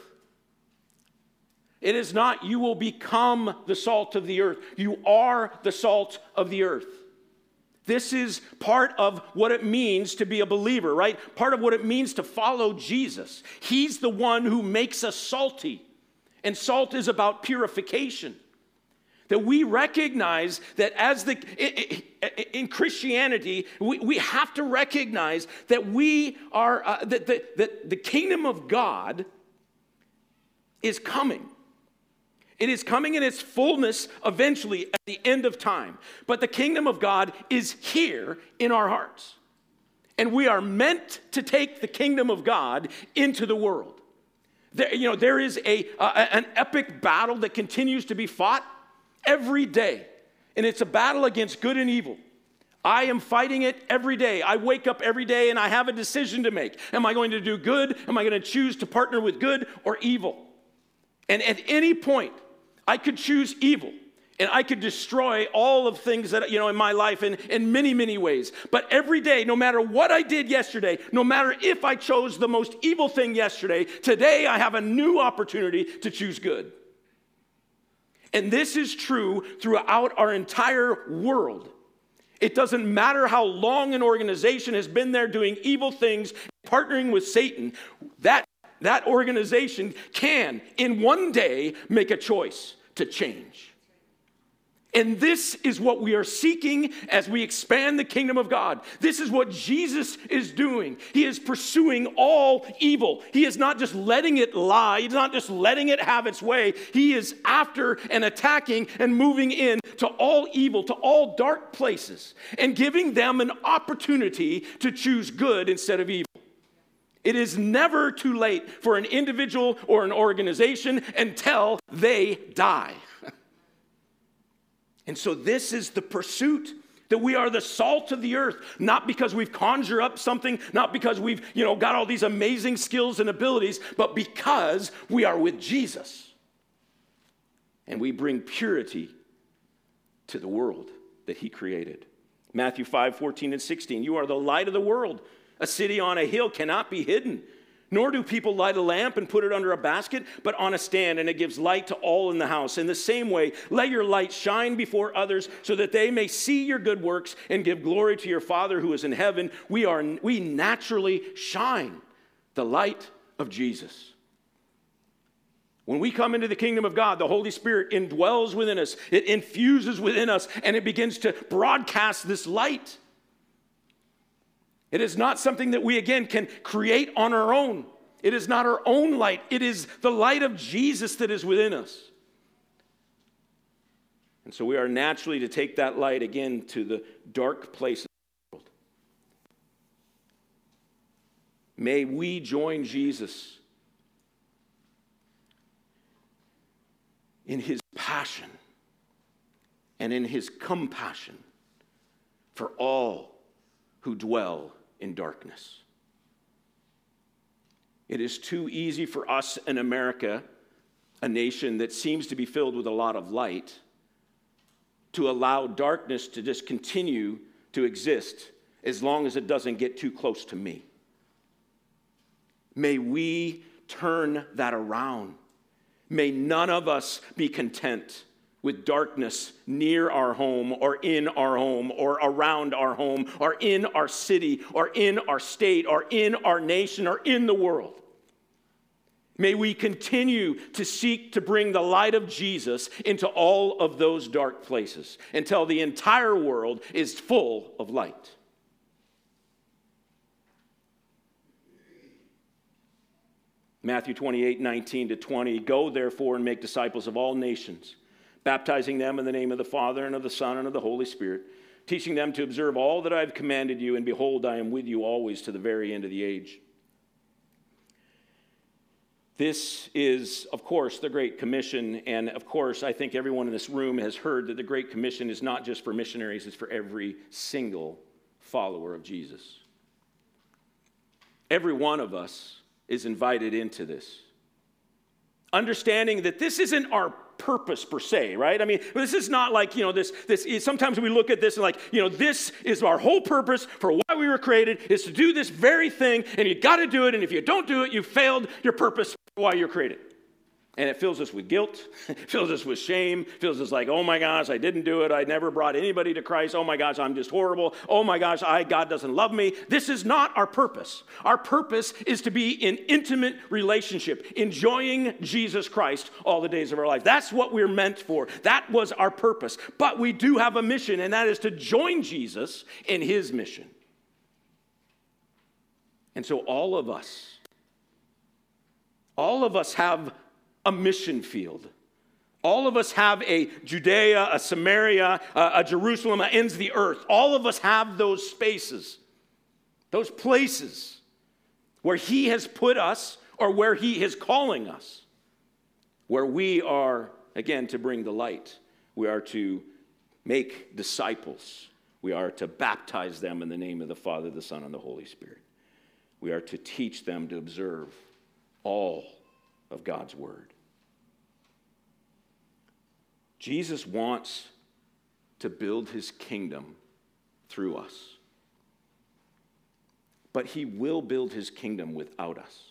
It is not you will become the salt of the earth. You are the salt of the earth. This is part of what it means to be a believer, right? Part of what it means to follow Jesus. He's the one who makes us salty. And salt is about purification. That we recognize that in Christianity, we have to recognize that we are, that the kingdom of God is coming. It is coming in its fullness eventually at the end of time. But the kingdom of God is here in our hearts. And we are meant to take the kingdom of God into the world. There is an epic battle that continues to be fought every day. And it's a battle against good and evil. I am fighting it every day. I wake up every day and I have a decision to make. Am I going to do good? Am I going to choose to partner with good or evil? And at any point, I could choose evil. And I could destroy all of things that, in my life in many, many ways. But every day, no matter what I did yesterday, no matter if I chose the most evil thing yesterday, today I have a new opportunity to choose good. And this is true throughout our entire world. It doesn't matter how long an organization has been there doing evil things, partnering with Satan, that organization can, in one day, make a choice to change. And this is what we are seeking as we expand the kingdom of God. This is what Jesus is doing. He is pursuing all evil. He is not just letting it lie. He's not just letting it have its way. He is after and attacking and moving in to all evil, to all dark places, and giving them an opportunity to choose good instead of evil. It is never too late for an individual or an organization until they die. And so this is the pursuit, that we are the salt of the earth, not because we've conjured up something, not because we've, got all these amazing skills and abilities, but because we are with Jesus. And we bring purity to the world that he created. Matthew 5:14 and 16, you are the light of the world. A city on a hill cannot be hidden. Nor do people light a lamp and put it under a basket, but on a stand, and it gives light to all in the house. In the same way, let your light shine before others so that they may see your good works and give glory to your Father who is in heaven. We naturally shine the light of Jesus. When we come into the kingdom of God, the Holy Spirit indwells within us. It infuses within us, and it begins to broadcast this light. It is not something that we, again, can create on our own. It is not our own light. It is the light of Jesus that is within us. And so we are naturally to take that light, again, to the dark places of the world. May we join Jesus in his passion and in his compassion for all who dwell in darkness. It is too easy for us in America, a nation that seems to be filled with a lot of light, to allow darkness to just continue to exist as long as it doesn't get too close to me. May we turn that around. May none of us be content with darkness near our home or in our home or around our home or in our city or in our state or in our nation or in the world. May we continue to seek to bring the light of Jesus into all of those dark places until the entire world is full of light. Matthew 28:19-20, go therefore and make disciples of all nations, baptizing them in the name of the Father and of the Son and of the Holy Spirit, teaching them to observe all that I have commanded you, and behold, I am with you always to the very end of the age. This is, of course, the Great Commission, and of course, I think everyone in this room has heard that the Great Commission is not just for missionaries, it's for every single follower of Jesus. Every one of us is invited into this. Understanding that this isn't our purpose per se, right? I mean, this is not like, this sometimes we look at this and like, this is our whole purpose for why we were created, is to do this very thing, and you got to do it, and if you don't do it, you failed your purpose for why you're created. And it fills us with guilt, fills us with shame, fills us like, oh my gosh, I didn't do it, I never brought anybody to Christ, oh my gosh, I'm just horrible, oh my gosh, God doesn't love me. This is not our purpose. Our purpose is to be in intimate relationship, enjoying Jesus Christ all the days of our life. That's what we're meant for. That was our purpose. But we do have a mission, and that is to join Jesus in his mission. And so all of us have a mission field. All of us have a Judea, a Samaria, a Jerusalem that ends the earth. All of us have those spaces, those places where he has put us or where he is calling us, where we are, again, to bring the light. We are to make disciples. We are to baptize them in the name of the Father, the Son, and the Holy Spirit. We are to teach them to observe all of God's word. Jesus wants to build his kingdom through us. But he will build his kingdom without us.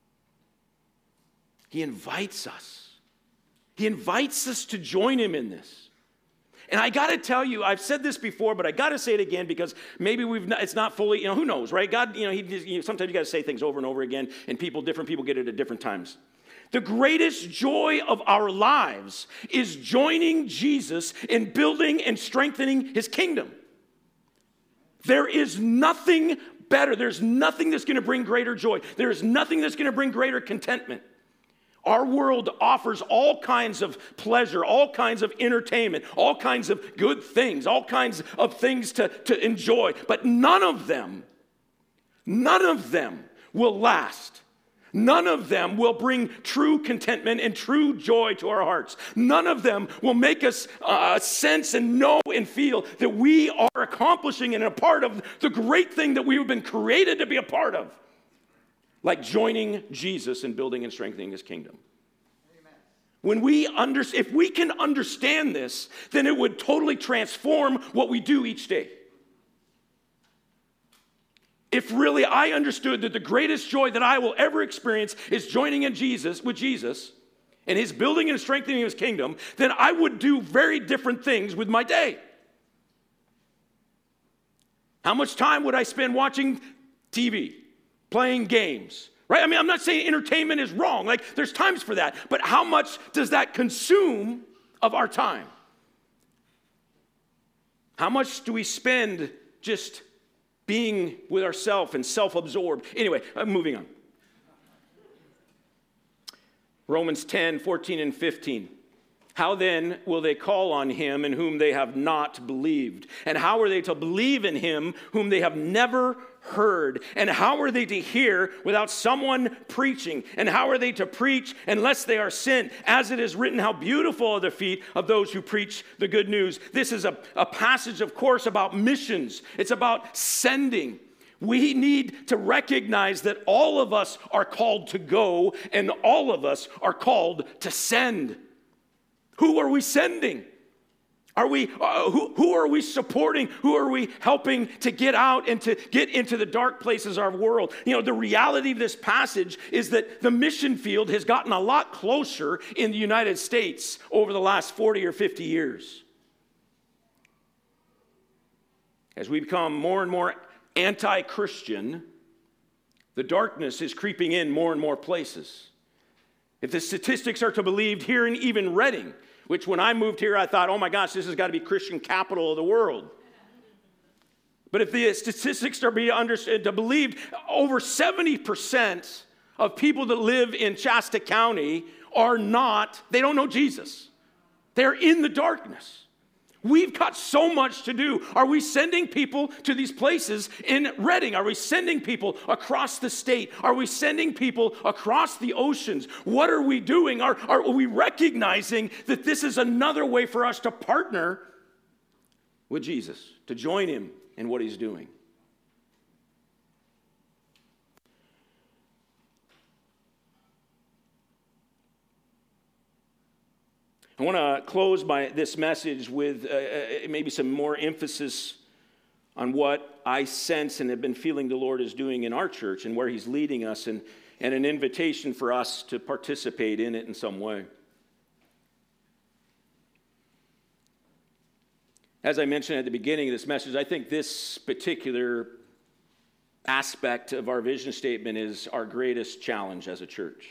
He invites us. He invites us to join him in this. And I got to tell you, I've said this before, but I got to say it again because maybe it's not fully, who knows, right? God, sometimes you got to say things over and over again, and different people get it at different times. The greatest joy of our lives is joining Jesus in building and strengthening his kingdom. There is nothing better. There's nothing that's going to bring greater joy. There is nothing that's going to bring greater contentment. Our world offers all kinds of pleasure, all kinds of entertainment, all kinds of good things, all kinds of things to enjoy. But none of them will last. None of them will bring true contentment and true joy to our hearts. None of them will make us sense and know and feel that we are accomplishing and a part of the great thing that we have been created to be a part of. Like joining Jesus in building and strengthening his kingdom. When if we can understand this, then it would totally transform what we do each day. If really I understood that the greatest joy that I will ever experience is joining with Jesus, and his building and strengthening his kingdom, then I would do very different things with my day. How much time would I spend watching TV, playing games? Right? I mean, I'm not saying entertainment is wrong. Like, there's times for that. But how much does that consume of our time? How much do we spend just being with ourselves and self-absorbed? Anyway, I'm moving on. Romans 10, 14 and 15. How then will they call on him in whom they have not believed? And how are they to believe in him whom they have never heard? And how are they to hear without someone preaching? And how are they to preach unless they are sent? As it is written, how beautiful are the feet of those who preach the good news. This is a passage, of course, about missions. It's about sending. We need to recognize that all of us are called to go and all of us are called to send. Who are we sending? Who are we supporting? Who are we helping to get out and to get into the dark places of our world? You know, the reality of this passage is that the mission field has gotten a lot closer in the United States over the last 40 or 50 years. As we become more and more anti-Christian, the darkness is creeping in more and more places. If the statistics are to be believed, here in even Redding, which when I moved here, I thought, oh my gosh, this has got to be Christian capital of the world. But if the statistics are to believed, over 70% of people that live in Shasta County they don't know Jesus. They're in the darkness. We've got so much to do. Are we sending people to these places in Redding? Are we sending people across the state? Are we sending people across the oceans? What are we doing? Are we recognizing that this is another way for us to partner with Jesus, to join him in what he's doing? I want to close this message with maybe some more emphasis on what I sense and have been feeling the Lord is doing in our church and where he's leading us, and an invitation for us to participate in it in some way. As I mentioned at the beginning of this message, I think this particular aspect of our vision statement is our greatest challenge as a church.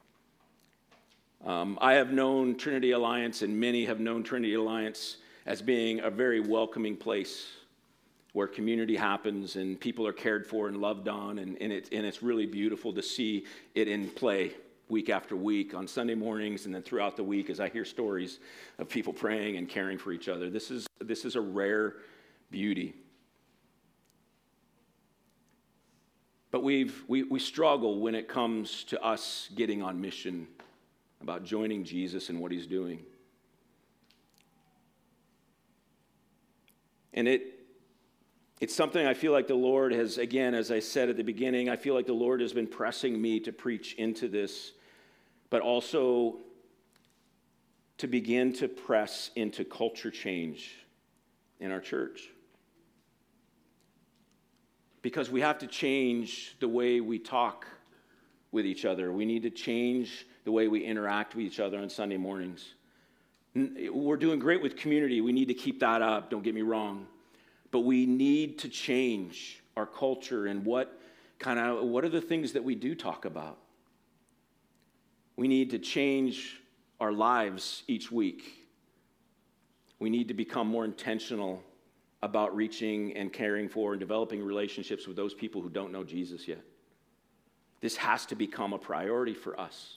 I have known Trinity Alliance, and many have known Trinity Alliance as being a very welcoming place where community happens and people are cared for and loved on, and it's really beautiful to see it in play week after week on Sunday mornings and then throughout the week as I hear stories of people praying and caring for each other. This is a rare beauty. But we struggle when it comes to us getting on mission about joining Jesus and what he's doing. And it's something I feel like the Lord has, again, as I said at the beginning, I feel like the Lord has been pressing me to preach into this, but also to begin to press into culture change in our church. Because we have to change the way we talk with each other. We need to change the way we interact with each other on Sunday mornings. We're doing great with community. We need to keep that up, don't get me wrong. But we need to change our culture and what are the things that we do talk about. We need to change our lives each week. We need to become more intentional about reaching and caring for and developing relationships with those people who don't know Jesus yet. This has to become a priority for us.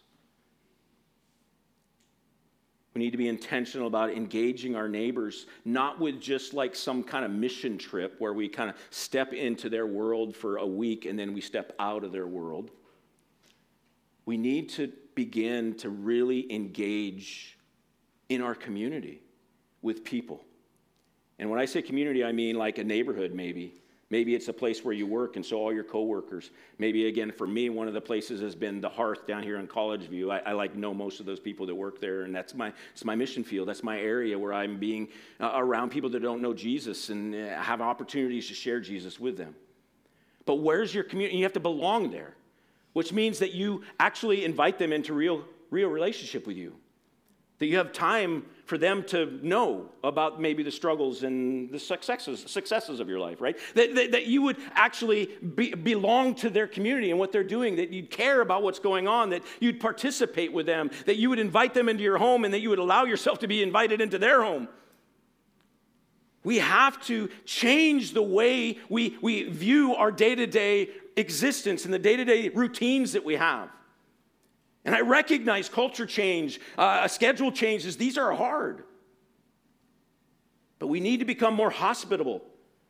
We need to be intentional about engaging our neighbors, not with just like some kind of mission trip where we kind of step into their world for a week and then we step out of their world. We need to begin to really engage in our community with people. And when I say community, I mean like a neighborhood maybe. Maybe it's a place where you work and so all your coworkers. Maybe again, for me, one of the places has been the Hearth down here in College View. I like know most of those people that work there, and it's my mission field. That's my area where I'm being around people that don't know Jesus and have opportunities to share Jesus with them. But where's your community? You have to belong there, which means that you actually invite them into real relationship with you. That you have time for them to know about maybe the struggles and the successes of your life, right? That you would actually belong to their community and what they're doing, that you'd care about what's going on, that you'd participate with them, that you would invite them into your home and that you would allow yourself to be invited into their home. We have to change the way we view our day-to-day existence and the day-to-day routines that we have. And I recognize culture change, schedule changes, these are hard. But we need to become more hospitable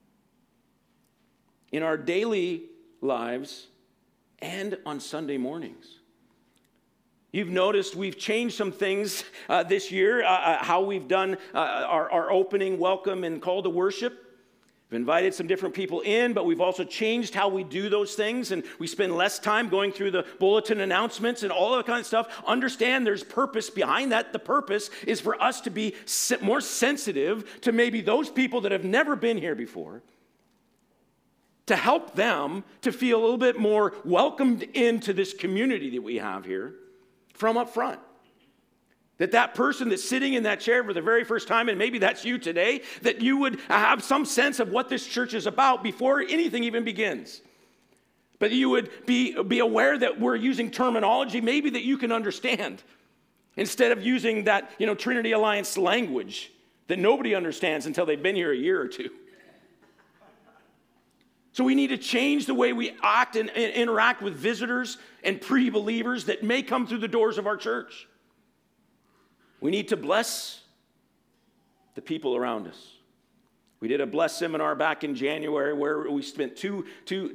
in our daily lives and on Sunday mornings. You've noticed we've changed some things this year, how we've done our opening, welcome, and call to worship. We've invited some different people in, but we've also changed how we do those things, and we spend less time going through the bulletin announcements and all that kind of stuff. Understand there's purpose behind that. The purpose is for us to be more sensitive to maybe those people that have never been here before, to help them to feel a little bit more welcomed into this community that we have here from up front. That person that's sitting in that chair for the very first time, and maybe that's you today, that you would have some sense of what this church is about before anything even begins. But you would be aware that we're using terminology maybe that you can understand, instead of using that, Trinity Alliance language that nobody understands until they've been here a year or two. So we need to change the way we act and interact with visitors and pre-believers that may come through the doors of our church. We need to bless the people around us. We did a Bless seminar back in January where we spent two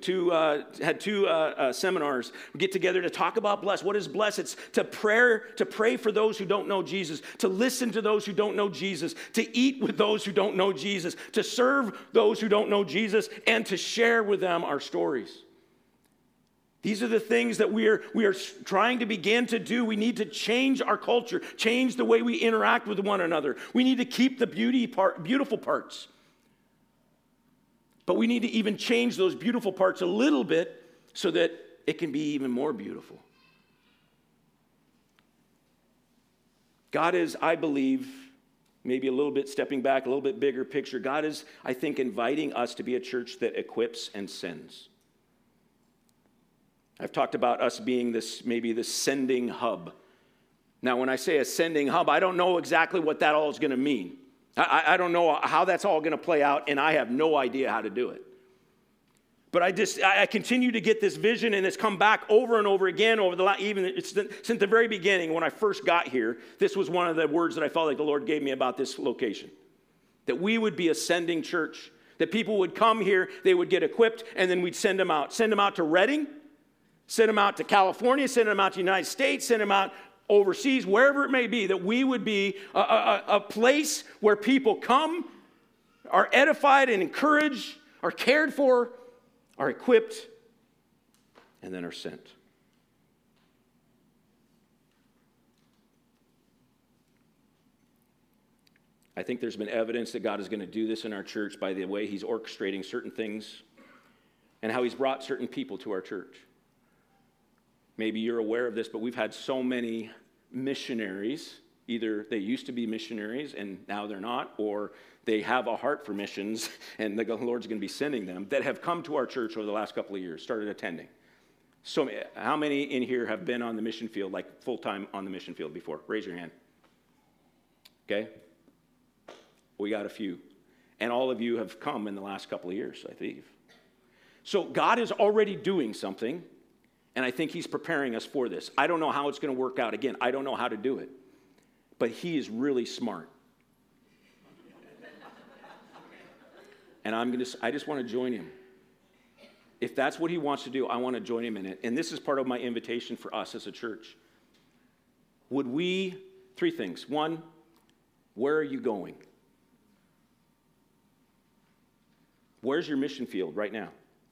seminars. We get together to talk about bless. What is bless? It's to pray for those who don't know Jesus, to listen to those who don't know Jesus, to eat with those who don't know Jesus, to serve those who don't know Jesus, and to share with them our stories. These are the things that we are trying to begin to do. We need to change our culture, change the way we interact with one another. We need to keep the beautiful parts. But we need to even change those beautiful parts a little bit so that it can be even more beautiful. God is, I believe, maybe a little bit stepping back, a little bit bigger picture. God is, I think, inviting us to be a church that equips and sends. I've talked about us being this sending hub. Now, when I say a sending hub, I don't know exactly what that all is going to mean. I don't know how that's all going to play out, and I have no idea how to do it. But I continue to get this vision, and it's come back over and over again since the very beginning when I first got here. This was one of the words that I felt like the Lord gave me about this location. That we would be a sending church. That people would come here, they would get equipped, and then we'd send them out. Send them out to Redding. Send them out to California, send them out to the United States, send them out overseas, wherever it may be, that we would be a place where people come, are edified and encouraged, are cared for, are equipped, and then are sent. I think there's been evidence that God is going to do this in our church by the way He's orchestrating certain things and how He's brought certain people to our church. Maybe you're aware of this, but we've had so many missionaries. Either they used to be missionaries and now they're not, or they have a heart for missions and the Lord's going to be sending them, that have come to our church over the last couple of years, started attending. So how many in here have been on the mission field, like full-time on the mission field before? Raise your hand. Okay. We got a few. And all of you have come in the last couple of years, I think. So God is already doing something, and I think he's preparing us for this. I don't know how it's going to work out. Again, I don't know how to do it. But he is really smart. And I just want to join him. If that's what he wants to do, I want to join him in it. And this is part of my invitation for us as a church. Would we, 3 things. 1, where are you going? Where's your mission field right now?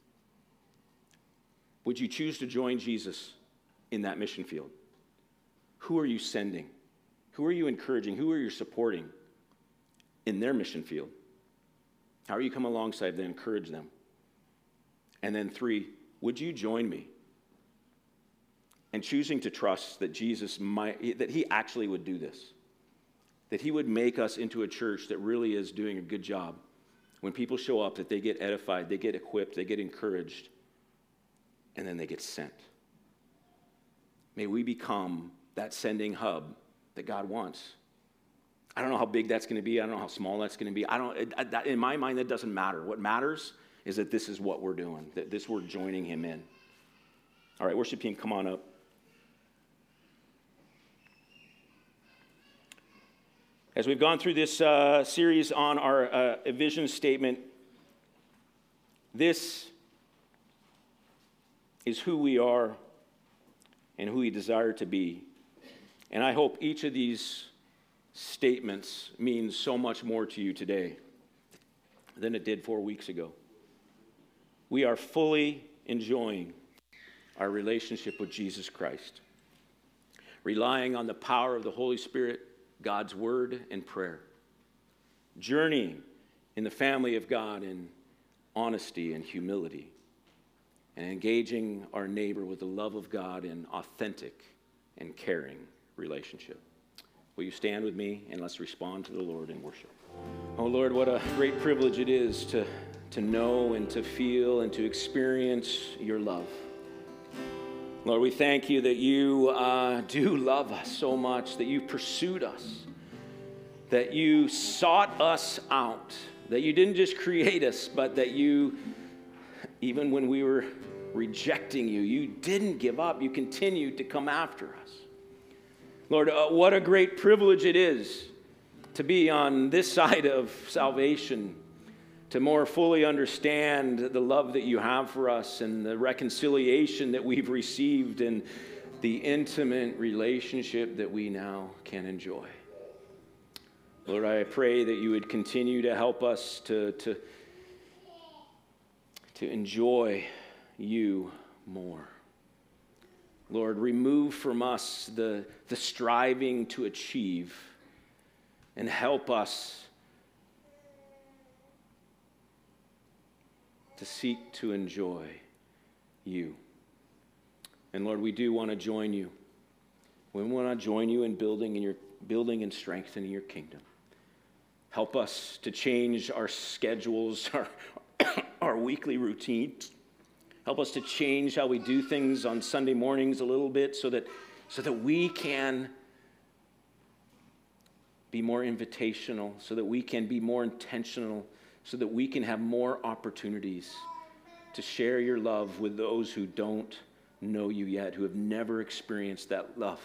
Would you choose to join Jesus in that mission field? Who are you sending? Who are you encouraging? Who are you supporting in their mission field? How are you come alongside them, encourage them? And then 3, would you join me in choosing to trust that that he actually would do this? That he would make us into a church that really is doing a good job. When people show up, that they get edified, they get equipped, they get encouraged, and then they get sent. May we become that sending hub that God wants. I don't know how big that's going to be. I don't know how small that's going to be. In my mind, that doesn't matter. What matters is that this is what we're doing, that we're joining him in. All right, worship team, come on up. As we've gone through this series on our vision statement, this is who we are and who we desire to be. And I hope each of these statements means so much more to you today than it did 4 weeks ago. We are fully enjoying our relationship with Jesus Christ, relying on the power of the Holy Spirit, God's word, and prayer, journeying in the family of God in honesty and humility, and engaging our neighbor with the love of God in authentic and caring relationship. Will you stand with me and let's respond to the Lord in worship? Oh Lord, what a great privilege it is to know and to feel and to experience your love. Lord, we thank you that you do love us so much, that you pursued us, that you sought us out, that you didn't just create us, but that you, even when we were rejecting you, you didn't give up. You continued to come after us. Lord, what a great privilege it is to be on this side of salvation, to more fully understand the love that you have for us and the reconciliation that we've received and the intimate relationship that we now can enjoy. Lord, I pray that you would continue to help us to enjoy you more. Lord, remove from us the striving to achieve and help us to seek to enjoy you. And Lord, we do want to join you. We want to join you in building and strengthening your kingdom. Help us to change our schedules, our weekly routines. Help us to change how we do things on Sunday mornings a little bit so that we can be more invitational, so that we can be more intentional, so that we can have more opportunities to share your love with those who don't know you yet, who have never experienced that love.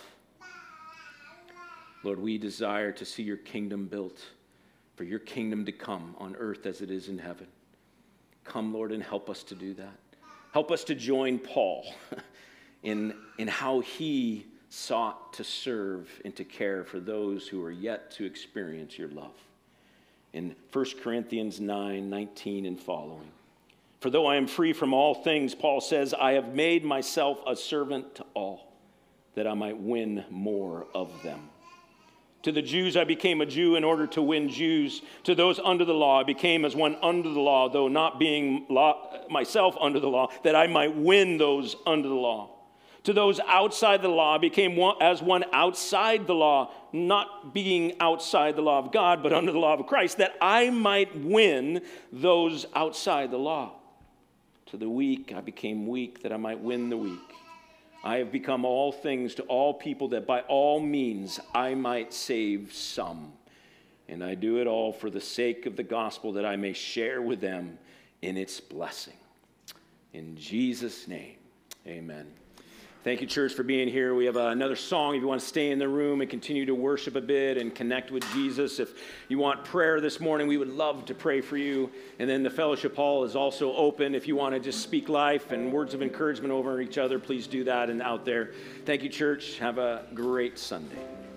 Lord, we desire to see your kingdom built, for your kingdom to come on earth as it is in heaven. Come, Lord, and help us to do that. Help us to join Paul in how he sought to serve and to care for those who are yet to experience your love. In 1 Corinthians 9:19 and following. For though I am free from all things, Paul says, I have made myself a servant to all, that I might win more of them. To the Jews I became a Jew in order to win Jews. To those under the law I became as one under the law, though not being myself under the law, that I might win those under the law. To those outside the law I became as one outside the law, not being outside the law of God, but under the law of Christ, that I might win those outside the law. To the weak I became weak, that I might win the weak. I have become all things to all people, that by all means I might save some. And I do it all for the sake of the gospel, that I may share with them in its blessing. In Jesus' name, amen. Thank you, church, for being here. We have another song. If you want to stay in the room and continue to worship a bit and connect with Jesus, if you want prayer this morning, we would love to pray for you. And then the fellowship hall is also open. If you want to just speak life and words of encouragement over each other, please do that and out there. Thank you, church. Have a great Sunday.